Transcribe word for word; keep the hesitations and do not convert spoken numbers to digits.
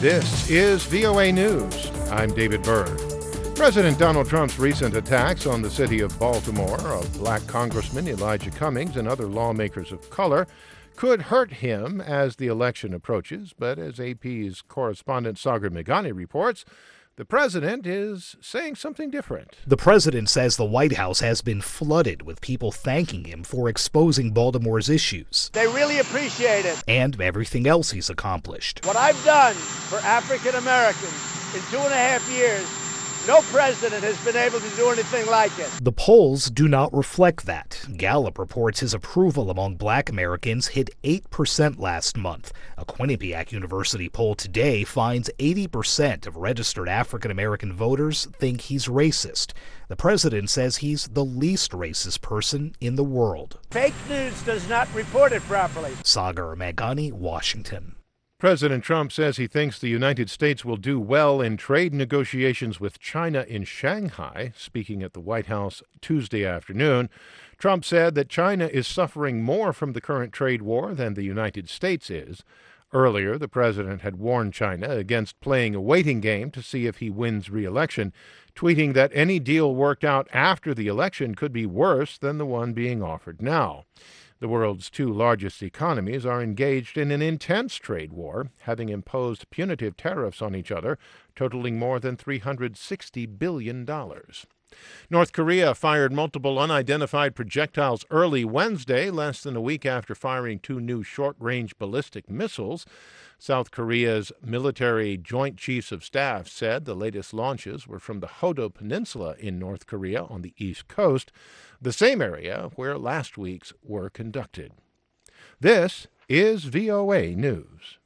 This is V O A News. I'm David Byrd. President Donald Trump's recent attacks on the city of Baltimore of black Congressman Elijah Cummings and other lawmakers of color could hurt him as the election approaches. But as A P's correspondent Sagar Meghani reports, the president is saying something different. The president says the White House has been flooded with people thanking him for exposing Baltimore's issues. They really appreciate it. And everything else he's accomplished. What I've done for African Americans in two and a half years, no president has been able to do anything like it. The polls do not reflect that. Gallup reports his approval among black Americans hit eight percent last month. A Quinnipiac University poll today finds eighty percent of registered African American voters think he's racist. The president says he's the least racist person in the world. Fake news does not report it properly. Sagar Meghani, Washington. President Trump says he thinks the United States will do well in trade negotiations with China in Shanghai. Speaking at the White House Tuesday afternoon, Trump said that China is suffering more from the current trade war than the United States is. Earlier, the president had warned China against playing a waiting game to see if he wins re-election, tweeting that any deal worked out after the election could be worse than the one being offered now. The world's two largest economies are engaged in an intense trade war, having imposed punitive tariffs on each other, totaling more than three hundred sixty billion dollars. North Korea fired multiple unidentified projectiles early Wednesday, less than a week after firing two new short-range ballistic missiles. South Korea's military Joint Chiefs of Staff said the latest launches were from the Hodo Peninsula in North Korea on the east coast, the same area where last week's were conducted. This is V O A News.